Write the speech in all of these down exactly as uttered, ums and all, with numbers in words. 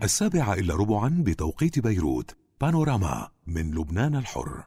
السابعة إلا ربعا بتوقيت بيروت. بانوراما من لبنان الحر.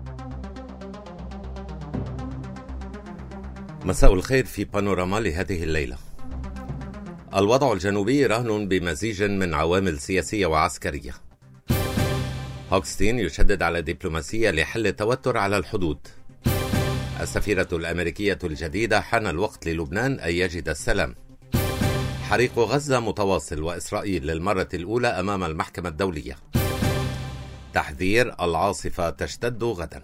مساء الخير في بانوراما لهذه الليلة. الوضع الجنوبي رهن بمزيج من عوامل سياسية وعسكرية. هوكستين يشدد على دبلوماسية لحل التوتر على الحدود. السفيرة الأمريكية الجديدة: حان الوقت للبنان أن يجد السلام. حريق غزة متواصل وإسرائيل للمرة الأولى أمام المحكمة الدولية. تحذير: العاصفة تشتد غدا.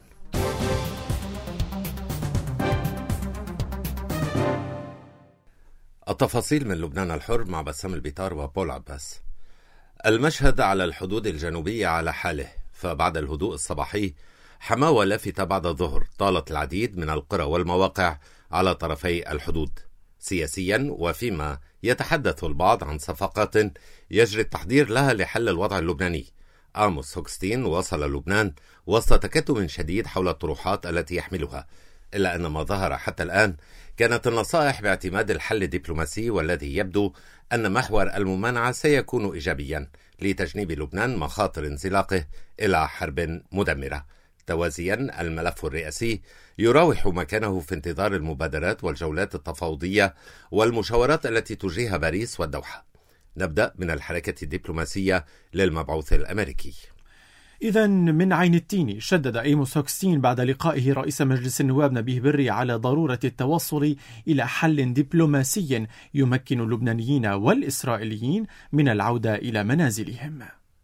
التفاصيل من لبنان الحر مع بسام البيطار وبول عباس. المشهد على الحدود الجنوبية على حاله، فبعد الهدوء الصباحي حماوة لافتة بعد الظهر طالت العديد من القرى والمواقع على طرفي الحدود سياسيا، وفيما يتحدث البعض عن صفقات يجري التحضير لها لحل الوضع اللبناني. آموس هوكستين وصل لبنان وسط تكتم شديد حول الطروحات التي يحملها، إلا أن ما ظهر حتى الآن كانت النصائح باعتماد الحل الدبلوماسي، والذي يبدو أن محور الممانعة سيكون إيجابيا لتجنيب لبنان مخاطر انزلاقه إلى حرب مدمرة. توازيا الملف الرئاسي يراوح مكانه في انتظار المبادرات والجولات التفاوضية والمشاورات التي تجريها باريس والدوحة. نبدأ من الحركة الدبلوماسية للمبعوث الأمريكي. إذن من عين التين، شدد آموس هوكستين بعد لقائه رئيس مجلس النواب نبيه بري على ضرورة التوصل إلى حل دبلوماسي يمكن اللبنانيين والإسرائيليين من العودة إلى منازلهم.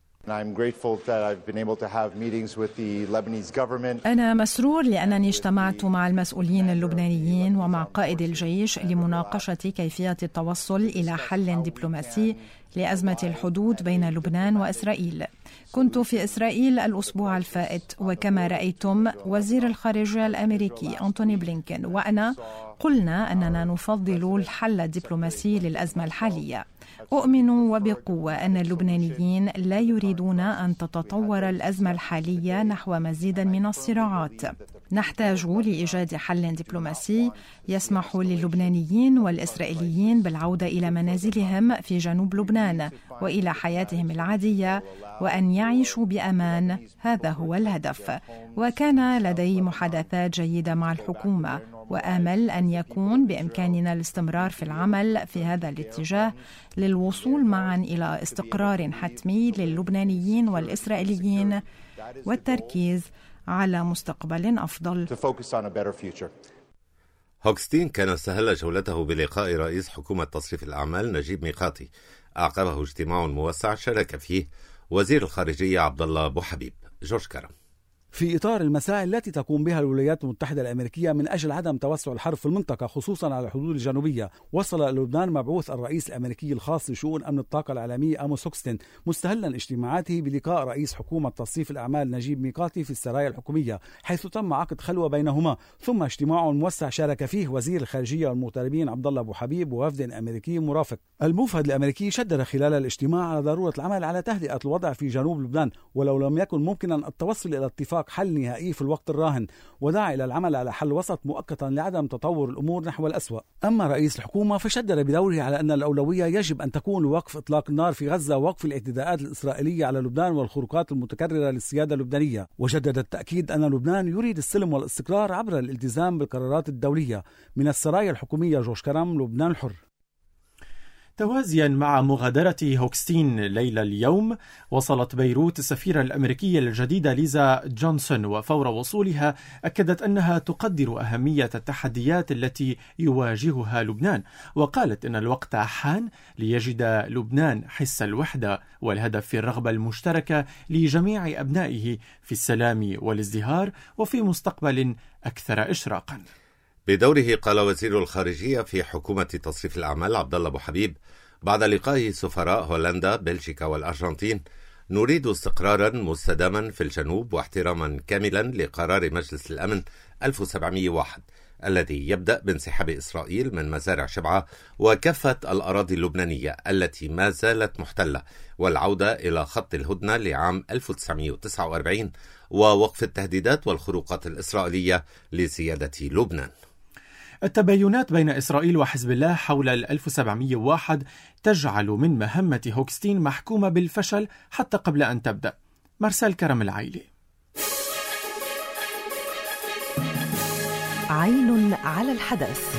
أنا مسرور لأنني اجتمعت مع المسؤولين اللبنانيين ومع قائد الجيش لمناقشة كيفية التوصل إلى حل دبلوماسي لأزمة الحدود بين لبنان وإسرائيل. كنت في إسرائيل الأسبوع الفائت، وكما رأيتم وزير الخارجية الأمريكي أنتوني بلينكين وأنا قلنا أننا نفضل الحل الدبلوماسي للأزمة الحالية. أؤمن وبقوة أن اللبنانيين لا يريدون أن تتطور الأزمة الحالية نحو مزيد من الصراعات. نحتاج لإيجاد حل دبلوماسي يسمح للبنانيين والإسرائيليين بالعودة إلى منازلهم في جنوب لبنان وإلى حياتهم العادية، وأن يعيشوا بأمان. هذا هو الهدف. وكان لدي محادثات جيدة مع الحكومة، وآمل أن يكون بإمكاننا الاستمرار في العمل في هذا الاتجاه للوصول معا إلى استقرار حتمي للبنانيين والإسرائيليين والتركيز على مستقبل أفضل. هوكستين كان استهل جولته بلقاء رئيس حكومة تصريف الأعمال نجيب ميقاتي، أعقبه اجتماع موسع شارك فيه وزير الخارجية عبد الله أبو حبيب. جورج كرم. في إطار المساعي التي تقوم بها الولايات المتحدة الأمريكية من أجل عدم توسع الحرب في المنطقة خصوصا على الحدود الجنوبية، وصل إلى لبنان مبعوث الرئيس الأمريكي الخاص لشؤون أمن الطاقة العالمية آموس هوكستين، مستهلا اجتماعاته بلقاء رئيس حكومة تصريف الأعمال نجيب ميقاتي في السرايا الحكومية، حيث تم عقد خلوة بينهما، ثم اجتماع موسع شارك فيه وزير الخارجية والمغتربين عبد الله أبو حبيب ووفد أمريكي مرافق. الموفد الأمريكي شدد خلال الاجتماع على ضرورة العمل على تهدئة الوضع في جنوب لبنان، ولو لم يكن ممكنا التوصل إلى اتفاق حل نهائي في الوقت الراهن، ودعا إلى العمل على حل وسط مؤقتا لعدم تطور الأمور نحو الأسوأ. أما رئيس الحكومة فشدد بدوره على أن الأولوية يجب أن تكون لوقف إطلاق النار في غزة ووقف الاعتداءات الإسرائيلية على لبنان والخروقات المتكررة للسيادة اللبنانية، وجدد التأكيد أن لبنان يريد السلم والاستقرار عبر الالتزام بالقرارات الدولية. من السرايا الحكومية، جورج كرم، لبنان الحر. توازيا مع مغادرة هوكستين ليلة اليوم، وصلت بيروت السفيرة الأمريكية الجديدة ليزا جونسون، وفور وصولها أكدت أنها تقدر أهمية التحديات التي يواجهها لبنان، وقالت أن الوقت حان ليجد لبنان حس الوحدة والهدف في الرغبة المشتركة لجميع أبنائه في السلام والازدهار وفي مستقبل أكثر إشراقا. بدوره قال وزير الخارجية في حكومة تصريف الأعمال عبد الله أبو حبيب بعد لقاء سفراء هولندا، بلجيكا والأرجنتين: نريد استقرارا مستداما في الجنوب واحتراما كاملا لقرار مجلس الأمن ألف وسبعمئة وواحد الذي يبدأ بانسحاب إسرائيل من مزارع شبعة وكافة الأراضي اللبنانية التي ما زالت محتلة، والعودة إلى خط الهدنة لعام ألف وتسعمئة وتسعة وأربعين، ووقف التهديدات والخروقات الإسرائيلية لسيادة لبنان. التباينات بين إسرائيل وحزب الله حول ال ألف وسبعمئة وواحد تجعل من مهمة هوكستين محكومة بالفشل حتى قبل أن تبدأ. مرسال كرم العيلي. عين على الحدث.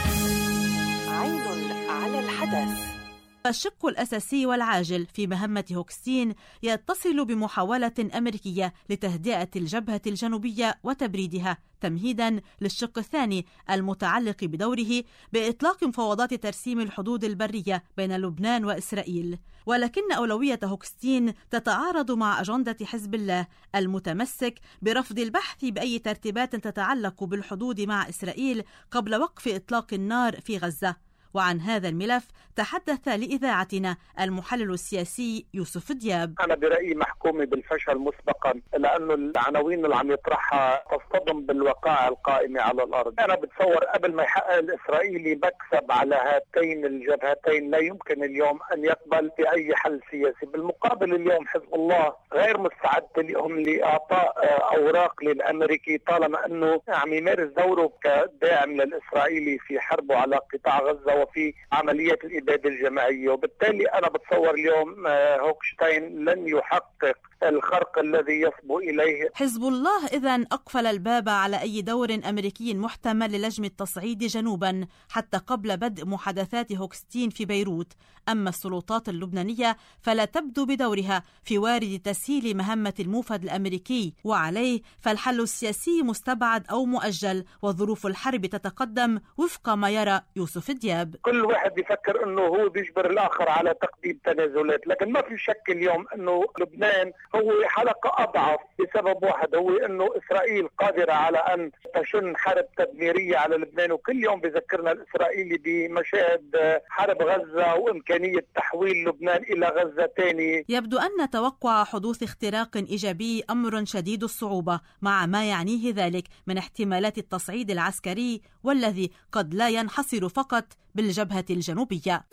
عين على الحدث. الشق الأساسي والعاجل في مهمة هوكستين يتصل بمحاولة أمريكية لتهدئة الجبهة الجنوبية وتبريدها، تمهيدا للشق الثاني المتعلق بدوره بإطلاق مفاوضات ترسيم الحدود البرية بين لبنان وإسرائيل. ولكن أولوية هوكستين تتعارض مع أجندة حزب الله المتمسك برفض البحث بأي ترتيبات تتعلق بالحدود مع إسرائيل قبل وقف إطلاق النار في غزة. وعن هذا الملف تحدث لإذاعتنا المحلل السياسي يوسف دياب. أنا برأيي محكومة بالفشل مسبقا، لأنه العناوين اللي عم يطرحها تصطدم بالوقائع القائمة على الأرض. أنا بتصور قبل ما يحقق الإسرائيلي مكسب على هاتين الجبهتين لا يمكن اليوم أن يقبل بأي حل سياسي. بالمقابل اليوم حزب الله غير مستعد اليوم لإعطاء أوراق للأمريكي طالما أنه عم يمارس دوره كداعم للإسرائيلي في حربه على قطاع غزة وفي عملية الإبادة الجماعية. وبالتالي أنا بتصور اليوم هوكشتاين لن يحقق الخرق الذي يصبو إليه. حزب الله إذن أقفل الباب على أي دور أمريكي محتمل للجم التصعيد جنوبا حتى قبل بدء محادثات هوكستين في بيروت. أما السلطات اللبنانية فلا تبدو بدورها في وارد تسهيل مهمة الموفد الأمريكي، وعليه فالحل السياسي مستبعد أو مؤجل، وظروف الحرب تتقدم وفق ما يرى يوسف دياب. كل واحد يفكر أنه هو بيجبر الآخر على تقديم تنازلات، لكن ما في شك اليوم أنه لبنان هو حلقة أضعف بسبب واحد، هو أنه إسرائيل قادرة على أن تشن حرب تدميرية على لبنان، وكل يوم بذكرنا الإسرائيلي بمشاهد حرب غزة وإمكانية تحويل لبنان إلى غزة تاني. يبدو أن توقع حدوث اختراق إيجابي أمر شديد الصعوبة، مع ما يعنيه ذلك من احتمالات التصعيد العسكري والذي قد لا ينحصر فقط بالجبهة الجنوبية.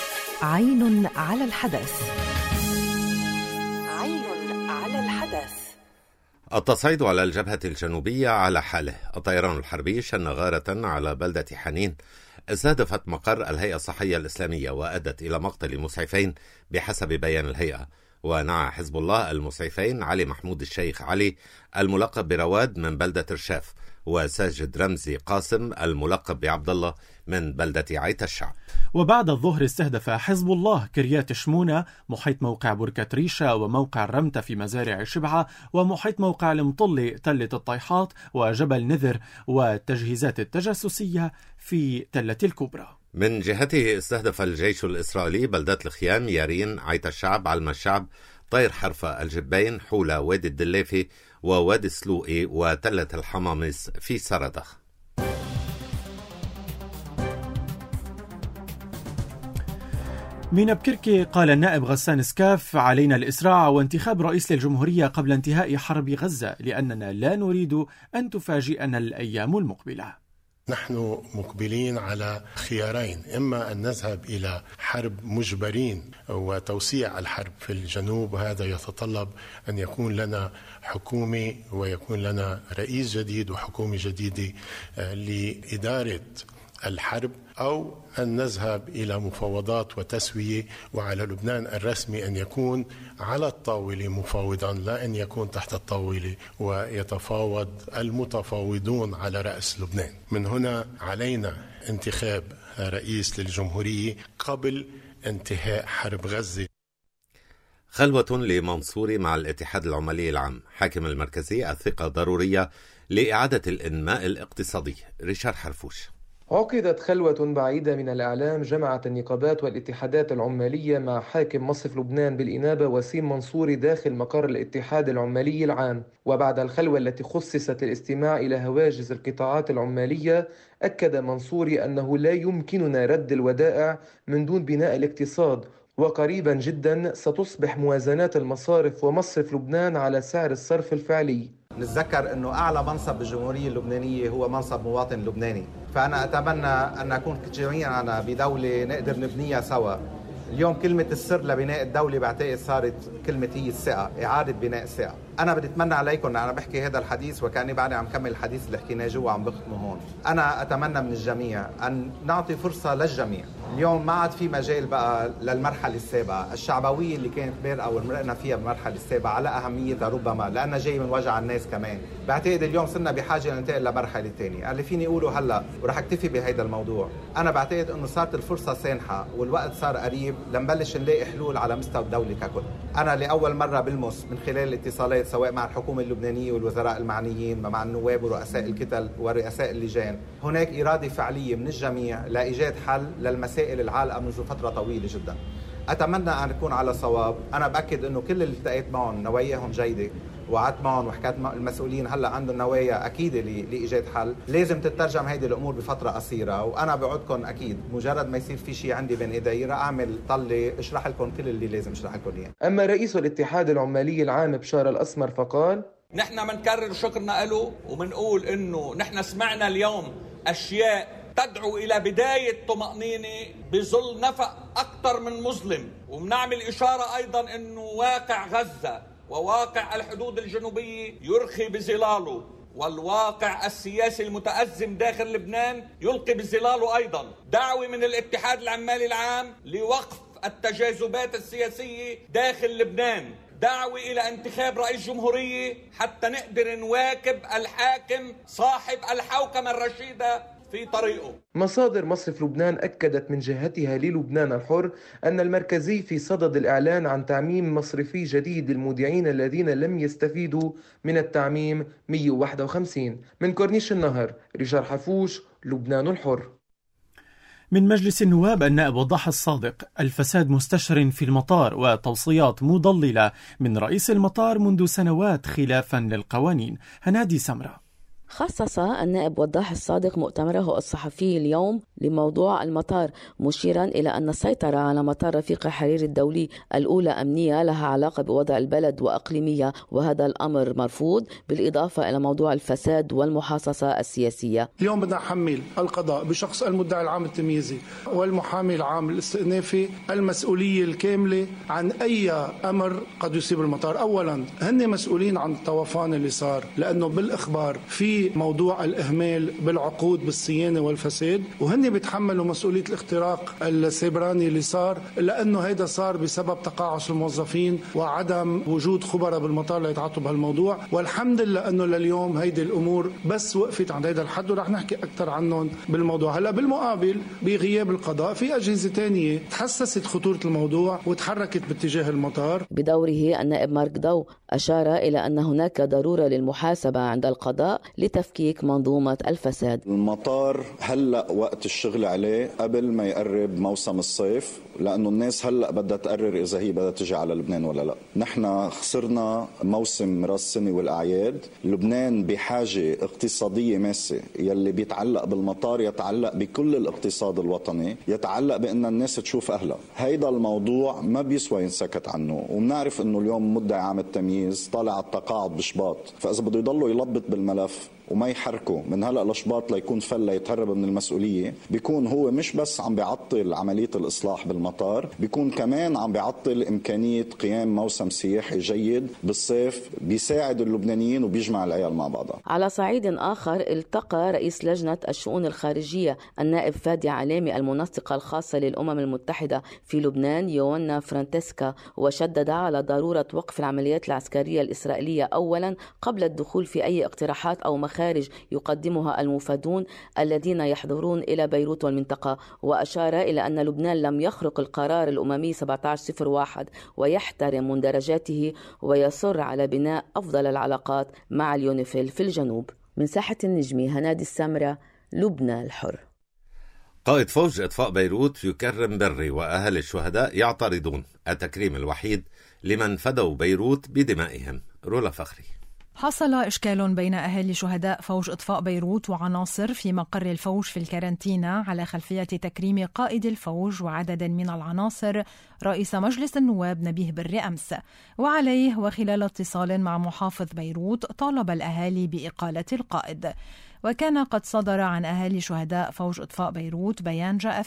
عين على الحدث. عين على الحدث. التصعيد على الجبهة الجنوبية على حاله. الطيران الحربي شن غارة على بلدة حنين استهدفت مقر الهيئة الصحية الإسلامية وأدت إلى مقتل مسعفين بحسب بيان الهيئة. ونعى حزب الله المسعفين علي محمود الشيخ علي الملقب برواد من بلدة رشاف، وساجد رمزي قاسم الملقب بعبد الله من بلدة عيت الشعب. وبعد الظهر استهدف حزب الله كريات شمونة، محيط موقع بركة ريشة وموقع الرمتة في مزارع شبعة، ومحيط موقع المطلي تلة الطيحات وجبل نذر، والتجهيزات التجسسية في تلة الكبرى. من جهته استهدف الجيش الإسرائيلي بلدات الخيام، يارين، عيت الشعب، علم الشعب، طير حرفة، الجبين، حولة، وادي الدلافي ووادي السلوقي وتلة الحماميس في سردخ. من بكركي قال النائب غسان سكاف: علينا الإسراع وانتخاب رئيس للجمهورية قبل انتهاء حرب غزة، لأننا لا نريد أن تفاجئنا الأيام المقبلة. نحن مقبلين على خيارين: إما أن نذهب إلى حرب مجبرين وتوسيع الحرب في الجنوب، وهذا يتطلب أن يكون لنا حكومة ويكون لنا رئيس جديد وحكومة جديدة لإدارة الحرب، أو أن نذهب إلى مفاوضات وتسوية، وعلى لبنان الرسمي أن يكون على الطاولة مفاوضا، لا أن يكون تحت الطاولة ويتفاوض المتفاوضون على رأس لبنان. من هنا علينا انتخاب رئيس للجمهورية قبل انتهاء حرب غزة. خلوة لمنصوري مع الاتحاد العمالي العام. حاكم المركزي: الثقة ضرورية لإعادة الإنماء الاقتصادي. ريشار حرفوش. عقدت خلوة بعيدة من الإعلام جمعت النقابات والاتحادات العمالية مع حاكم مصرف لبنان بالإنابة وسيم منصوري داخل مقر الاتحاد العمالي العام. وبعد الخلوة التي خصصت للاستماع إلى هواجس القطاعات العمالية، أكد منصوري أنه لا يمكننا رد الودائع من دون بناء الاقتصاد، وقريبا جدا ستصبح موازنات المصارف ومصرف لبنان على سعر الصرف الفعلي. نتذكر أنه أعلى منصب بالجمهورية اللبنانية هو منصب مواطن لبناني، فأنا أتمنى أن نكون جميعا بدولة نقدر نبنيها سوا، اليوم كلمة السر لبناء الدولة بعتقد صارت كلمة هي الثقة، إعادة بناء الثقة. أنا بدي أتمنى عليكم، أنا بحكي هذا الحديث وكأني بعدني عم كمل الحديث اللي حكيناه جوا عم بختمه هون. أنا أتمنى من الجميع أن نعطي فرصة للجميع. اليوم ما عاد في مجال بقى للمرحلة السابقة، الشعبوية اللي كانت بارقة ومرقنا فيها بالمرحلة السابقة على أهميتها ربما لأنها جاي من وجع الناس كمان. بعتقد اليوم صرنا بحاجة ننتقل لمرحلة ثانية، اللي فيني أقوله هلا ورح أكتفي بهيدا الموضوع. أنا بعتقد إنه صارت الفرصة سانحة والوقت صار قريب لنبلش نلاقي حلول على مستوى الدولة ككل. أنا لأول مرة بلمس من خلال الاتصالات سواء مع الحكومة اللبنانية والوزراء المعنيين مع النواب ورؤساء الكتل ورؤساء اللجان، هناك إرادة فعلية من الجميع لإيجاد حل للمسائل العالقة منذ فترة طويلة جدا. أتمنى أن نكون على صواب. أنا بأكد أنه كل اللي التقيت معهم نواياهم جيدة، وقعدت معهم وحكيت مع المسؤولين هلا عندهم نوايا أكيدة لإيجاد حل. لازم تترجم هيدي الأمور بفترة قصيرة، وأنا بعدكم أكيد مجرد ما يصير في شيء عندي بين إيدي رح أعمل طلة أشرح لكم كل اللي لازم أشرح لكم إياه. أما رئيس الاتحاد العمالي العام بشار الأسمر فقال: نحن منكرر شكرنا له ومنقول إنه نحن سمعنا اليوم أشياء تدعو إلى بداية طمأنينة بظل نفق أكثر من مظلم، ومنعمل إشارة أيضا إنه واقع غزة وواقع الحدود الجنوبية يرخي بظلاله، والواقع السياسي المتأزم داخل لبنان يلقي بظلاله أيضا. دعوة من الاتحاد العمالي العام لوقف التجاذبات السياسية داخل لبنان، دعوة إلى انتخاب رئيس جمهورية حتى نقدر نواكب الحاكم صاحب الحوكمة الرشيدة في طريقه. مصادر مصرف لبنان أكدت من جهتها للبنان الحر أن المركزي في صدد الإعلان عن تعميم مصرفي جديد للمودعين الذين لم يستفيدوا من التعميم مئة وواحد وخمسين. من كورنيش النهر، ريشار حفوش، لبنان الحر. من مجلس النواب النائب وضاح الصادق: الفساد مستشر في المطار وتوصيات مضللة من رئيس المطار منذ سنوات خلافا للقوانين. هنادي سمرة. خصص النائب وضاح الصادق مؤتمره الصحفي اليوم لموضوع المطار، مشيرا إلى أن السيطرة على مطار رفيق حرير الدولي الأولى أمنية لها علاقة بوضع البلد وأقليمية، وهذا الأمر مرفوض، بالإضافة إلى موضوع الفساد والمحاصصة السياسية. اليوم بدنا نحمل القضاء بشخص المدعي العام التمييزي والمحامي العام الاستئنافي المسؤولية الكاملة عن أي أمر قد يصيب المطار. أولا هن مسؤولين عن الطوفان اللي صار، لأنه بالإخبار في موضوع الإهمال بالعقود بالصيانة والفساد، وهن بيتحملوا مسؤولية الاختراق السيبراني اللي صار، لأنه هيدا صار بسبب تقاعس الموظفين وعدم وجود خبراء بالمطار ليتعاطوا بهالموضوع. والحمد لله أنه لليوم هيدي الأمور بس وقفت عند هيدا الحد، ورح نحكي أكثر عنهم بالموضوع. هلا بالمقابل بغياب القضاء في أجهزة تانية تحسست خطورة الموضوع وتحركت باتجاه المطار. بدوره النائب مارك دو أشار إلى أن هناك ضرورة للمحاسبة عند القضاء لتفكيك منظومة الفساد. المطار هلأ وقت الشغل عليه قبل ما يقرب موسم الصيف، لأنه الناس هلأ بدها تقرر إذا هي بدها تجي على لبنان ولا لا. نحن خسرنا موسم راس السنة والأعياد. لبنان بحاجة اقتصادية ماسة، يلي بيتعلق بالمطار يتعلق بكل الاقتصاد الوطني، يتعلق بأن الناس تشوف أهلها. هيدا الموضوع ما بيسوى ينسكت عنه، ومنعرف أنه اليوم مدعي عام التمييز طالع التقاعد بشباط، فإذا بده يضلوا يلبط بالملف وما يحركوا من هلأ لشباط ليكون فلا يتهرب من المسؤولية، بيكون هو مش بس عم بيعطل عملية الإصلاح بالمطار، بيكون كمان عم بيعطل إمكانية قيام موسم سياحي جيد بالصيف بيساعد اللبنانيين وبيجمع العيال مع بعضها. على صعيد آخر، التقى رئيس لجنة الشؤون الخارجية النائب فادي علامي المنسقة الخاصة للأمم المتحدة في لبنان يونا فرانتسكا، وشدد على ضرورة وقف العمليات العسكرية الإسرائيلية أولا قبل الدخول في أي اقتراحات أو مخارج يقدمها المفادون الذين يحضرون إلى بيروت والمنطقة. وأشار إلى أن لبنان لم يخرق القرار الأممي سبعة عشر صفر واحد ويحترم مندرجاته ويصر على بناء أفضل العلاقات مع اليونيفيل في الجنوب. من ساحة النجمي، هنادي السمرة، لبنان الحر. قائد فوج إطفاء بيروت يكرم بري وأهل الشهداء يعترضون التكريم الوحيد لمن فدوا بيروت بدمائهم. رولا فخري. حصل إشكال بين أهالي شهداء فوج إطفاء بيروت وعناصر في مقر الفوج في الكارنتينا على خلفية تكريم قائد الفوج وعدد من العناصر رئيس مجلس النواب نبيه بري أمس. وعليه وخلال اتصال مع محافظ بيروت طالب الأهالي بإقالة القائد. وكان قد صدر عن أهالي شهداء فوج إطفاء بيروت بيان جاء فيه: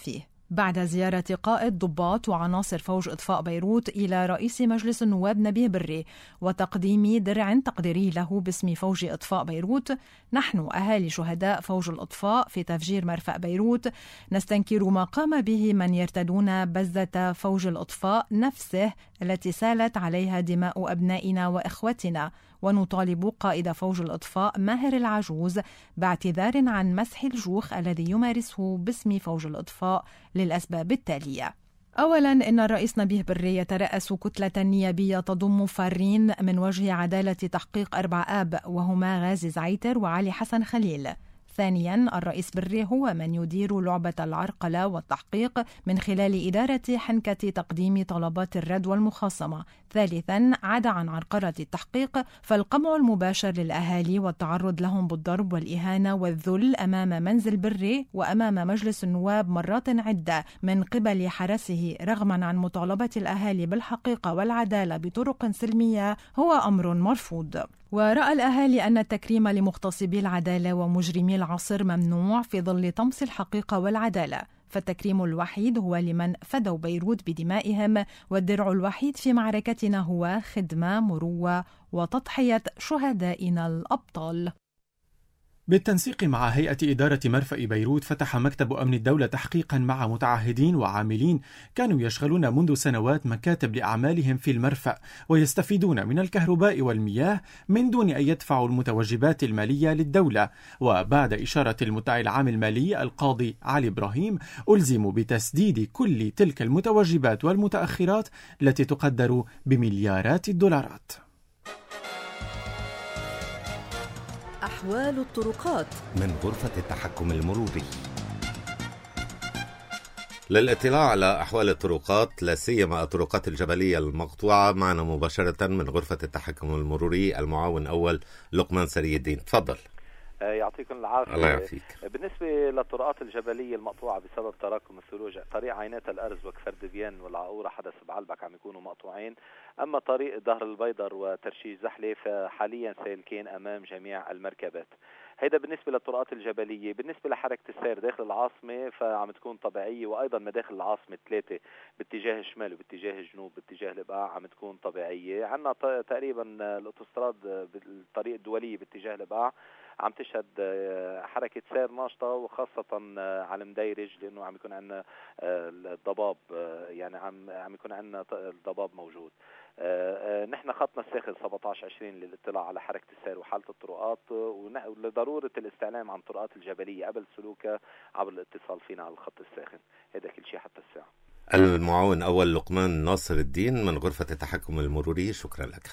بعد زيارة قائد ضباط وعناصر فوج إطفاء بيروت إلى رئيس مجلس النواب نبيه بري وتقديم درع تقديري له باسم فوج إطفاء بيروت، نحن أهالي شهداء فوج الإطفاء في تفجير مرفأ بيروت نستنكر ما قام به من يرتدون بزة فوج الإطفاء نفسه التي سالت عليها دماء أبنائنا وإخوتنا، ونطالب قائد فوج الإطفاء ماهر العجوز باعتذار عن مسح الجوخ الذي يمارسه باسم فوج الإطفاء للأسباب التالية. أولاً، إن الرئيس نبيه بري يترأس كتلة نيابية تضم فارين من وجه عدالة تحقيق أربع آب وهما غازي زعيتر وعلي حسن خليل. ثانياً، الرئيس بري هو من يدير لعبة العرقلة والتحقيق من خلال إدارة حنكة تقديم طلبات الرد والمخاصمة. ثالثاً، عدا عن عرقلة التحقيق فالقمع المباشر للأهالي والتعرض لهم بالضرب والإهانة والذل أمام منزل بري وأمام مجلس النواب مرات عدة من قبل حرسه رغماً عن مطالبة الأهالي بالحقيقة والعدالة بطرق سلمية هو أمر مرفوض. ورأى الأهالي أن التكريم لمغتصبي العدالة ومجرمي العصر ممنوع في ظل طمس الحقيقة والعدالة، فالتكريم الوحيد هو لمن فدوا بيروت بدمائهم، والدرع الوحيد في معركتنا هو خدمة، مروة وتضحية شهدائنا الأبطال. بالتنسيق مع هيئة إدارة مرفأ بيروت، فتح مكتب أمن الدولة تحقيقا مع متعهدين وعاملين كانوا يشغلون منذ سنوات مكاتب لأعمالهم في المرفأ ويستفيدون من الكهرباء والمياه من دون أن يدفعوا المتوجبات المالية للدولة. وبعد إشارة المدعي العام المالي القاضي علي إبراهيم، ألزموا بتسديد كل تلك المتوجبات والمتأخرات التي تقدر بمليارات الدولارات. أحوال الطرقات من غرفة التحكم المروري. للاطلاع على أحوال الطرقات لا سيما الطرقات الجبلية المقطوعة، معنا مباشرة من غرفة التحكم المروري المعاون أول لقمان سري الدين. تفضل. يعطيكم العافية. الله يعافيك. بالنسبة للطرقات الجبلية المقطوعة بسبب تراكم الثلوج، طريق عينات الأرز وكفر دبيان والعقورة حدث بعلبك عم يكونوا مقطوعين، أما طريق ظهر البيضر وترشيش زحلة فحاليا سالكين أمام جميع المركبات. هيدا بالنسبة للطرقات الجبلية. بالنسبة لحركة السير داخل العاصمة فعم تكون طبيعية، وأيضا مداخل العاصمة ثلاثة باتجاه الشمال وباتجاه الجنوب باتجاه الإبقاع عم تكون طبيعية. عنا تقريبا الأوتوستراد بالطريق الدولية باتجاه الإبقاع عم تشهد حركة سير ناشطة، وخاصة على مديرج لأنه عم يكون عندنا الضباب، يعني عم عم يكون عندنا الضباب موجود. نحن خطنا الساخن سبعة عشر عشرين للاطلاع على حركة السير وحالة الطرقات، ولضرورة الاستعلام عن الطرقات الجبلية قبل سلوكها عبر الاتصال فينا على الخط الساخن. هذا كل شيء حتى الساعة. المعاون أول لقمان ناصر الدين من غرفة التحكم المروري، شكرا لك.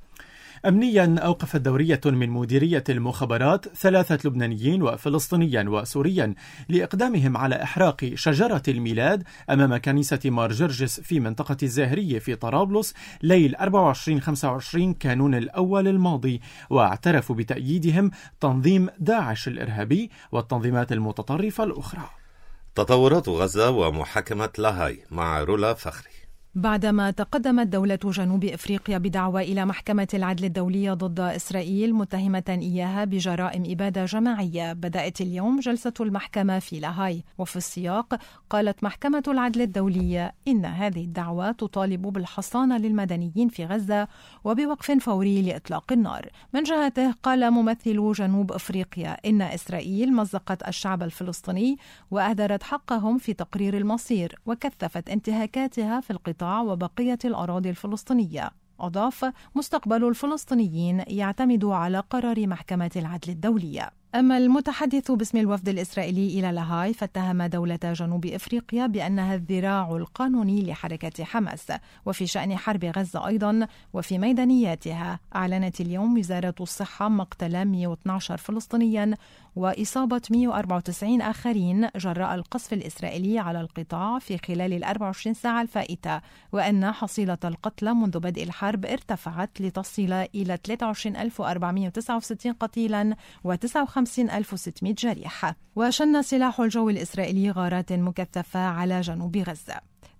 أمنيا، أوقفت دورية من مديرية المخابرات ثلاثة لبنانيين وفلسطينيا وسوريا لإقدامهم على إحراق شجرة الميلاد أمام كنيسة مار جرجس في منطقة الزاهرية في طرابلس ليل أربعة وعشرين خمسة وعشرين كانون الأول الماضي، واعترفوا بتأييدهم تنظيم داعش الإرهابي والتنظيمات المتطرفة الأخرى. تطورات غزة ومحاكمة لاهاي مع رولا فخري. بعدما تقدمت دولة جنوب إفريقيا بدعوى إلى محكمة العدل الدولية ضد إسرائيل متهمة إياها بجرائم إبادة جماعية، بدأت اليوم جلسة المحكمة في لاهاي. وفي السياق قالت محكمة العدل الدولية إن هذه الدعوى تطالب بالحصانة للمدنيين في غزة وبوقف فوري لإطلاق النار. من جهته قال ممثل جنوب إفريقيا إن إسرائيل مزقت الشعب الفلسطيني وأهدرت حقهم في تقرير المصير، وكثفت انتهاكاتها في القطاع وبقية الأراضي الفلسطينية. أضاف: مستقبل الفلسطينيين يعتمد على قرار محكمة العدل الدولية. أما المتحدث باسم الوفد الإسرائيلي إلى لاهاي فاتهم دولة جنوب إفريقيا بأنها الذراع القانوني لحركة حماس. وفي شأن حرب غزة أيضا وفي ميدانياتها، أعلنت اليوم وزارة الصحة مقتل مئة واثني عشر فلسطينيا وإصابة مئة وأربعة وتسعين آخرين جراء القصف الإسرائيلي على القطاع في خلال الأربع وعشرين ساعة الفائتة، وأن حصيلة القتلى منذ بدء الحرب ارتفعت لتصل إلى ثلاثة وعشرين ألف وأربعمئة وتسعة وستين قتيلا وتسعة وخمسين ألف وستمئة جريح. وشن سلاح الجو الإسرائيلي غارات مكثفة على جنوب غزة.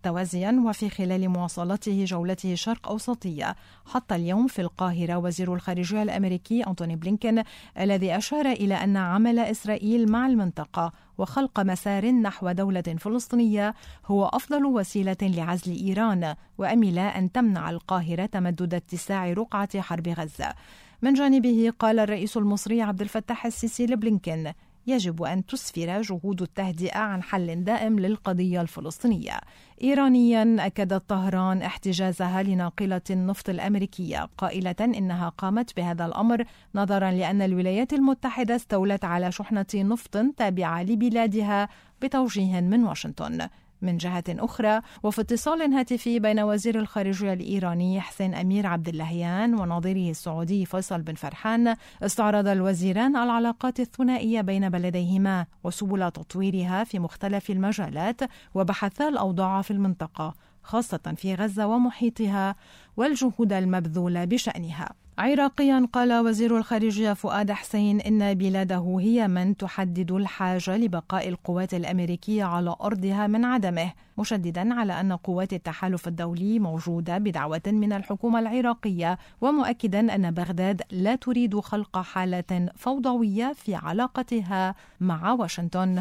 توازيا وفي خلال مواصلته جولته شرق أوسطية، حتى اليوم في القاهرة وزير الخارجية الأمريكي أنتوني بلينكين الذي أشار إلى أن عمل إسرائيل مع المنطقة وخلق مسار نحو دولة فلسطينية هو أفضل وسيلة لعزل إيران، وأمل أن تمنع القاهرة تمدد اتساع رقعة حرب غزة. من جانبه قال الرئيس المصري عبد الفتاح السيسي لبلينكين: يجب أن تسفر جهود التهدئة عن حل دائم للقضية الفلسطينية. إيرانيا أكدت طهران احتجازها لناقلة النفط الأمريكية، قائلة إنها قامت بهذا الأمر نظرا لأن الولايات المتحدة استولت على شحنة نفط تابعة لبلادها بتوجيه من واشنطن. من جهة أخرى، وفي اتصال هاتفي بين وزير الخارجية الإيراني حسين أمير عبد اللهيان ونظيره السعودي فيصل بن فرحان، استعرض الوزيران العلاقات الثنائية بين بلديهما وسبل تطويرها في مختلف المجالات، وبحثا الأوضاع في المنطقة خاصة في غزة ومحيطها والجهود المبذولة بشأنها. عراقيا قال وزير الخارجية فؤاد حسين إن بلاده هي من تحدد الحاجة لبقاء القوات الأمريكية على أرضها من عدمه، مشددا على أن قوات التحالف الدولي موجودة بدعوة من الحكومة العراقية، ومؤكدا أن بغداد لا تريد خلق حالة فوضوية في علاقتها مع واشنطن.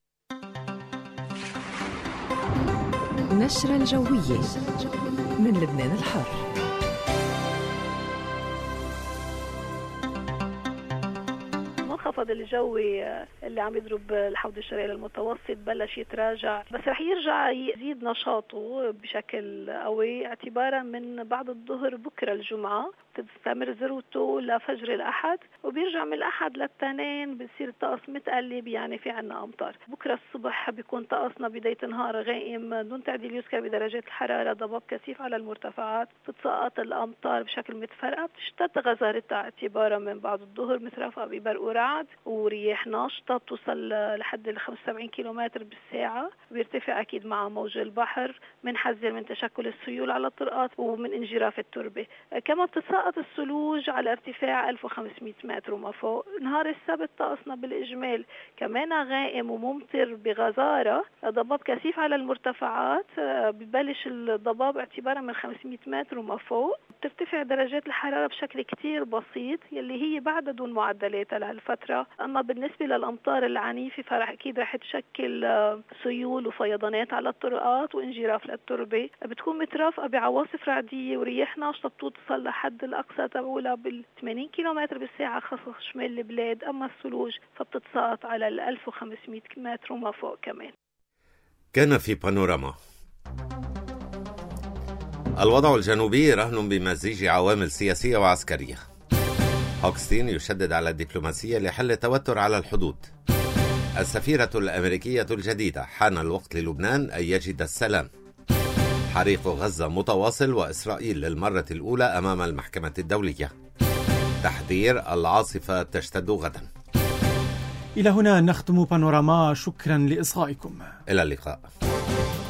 نشرة الجوية من لبنان الحر. المنخفض الجوي اللي عم يضرب الحوض الشرقي للمتوسط بلش يتراجع، بس رح يرجع يزيد نشاطه بشكل قوي اعتبارا من بعد الظهر بكرة الجمعة، تستمر ذروته لفجر الأحد، وبيرجع من الأحد للتنين بصير الطقس متقلب، يعني في عنا أمطار. بكرة الصبح بيكون طقسنا بداية نهار غائم دون تعديل يذكر بدرجات الحرارة، ضباب كثيف على المرتفعات، بتتساقط الأمطار بشكل متفرقة، بتشتد غزارتها اعتبارا من بعد الظهر مترافقة ببرق ورعد ورياح ناشطة بتوصل لحد ال خمسة وسبعين كيلومتر بالساعة. بيرتفع أكيد مع موج البحر، منحذر من تشكل السيول على الطرقات ومن انجراف التربة. كما بتتساقط الثلوج على ارتفاع ألف وخمسمائة متر وما فوق. نهار السبت طقسنا بالإجمال كمان غائم وممطر بغزارة، ضباب كثيف على المرتفعات، ببلش الضباب اعتبارا من خمسمائة متر وما فوق. بترتفع درجات الحرارة بشكل كتير بسيط يلي هي بعد دون معدلاتها لهالفترة. أما بالنسبة للأمطار العنيفة فرح أكيد رح تشكل سيول وفيضانات على الطرقات وانجراف للتربة، بتكون مترافقة بعواصف رعدية ورياح ناشطة بتوصل لحد الأقصى تبعولها بال ثمانين كيلومتر بالساعة خاصة شمال البلاد. أما الثلوج فبتتساقط على ال ألف وخمسمائة متر وما فوق كمان. كان في بانوراما. الوضع الجنوبي رهن بمزيج عوامل سياسية وعسكرية. هوكستين يشدد على الدبلوماسية لحل التوتر على الحدود. السفيرة الأمريكية الجديدة: حان الوقت للبنان أن يجد السلام. حريق غزة متواصل وإسرائيل للمرة الأولى أمام المحكمة الدولية. تحذير: العاصفة تشتد غدا. إلى هنا نختم بانوراما، شكرا لإصغائكم. إلى اللقاء.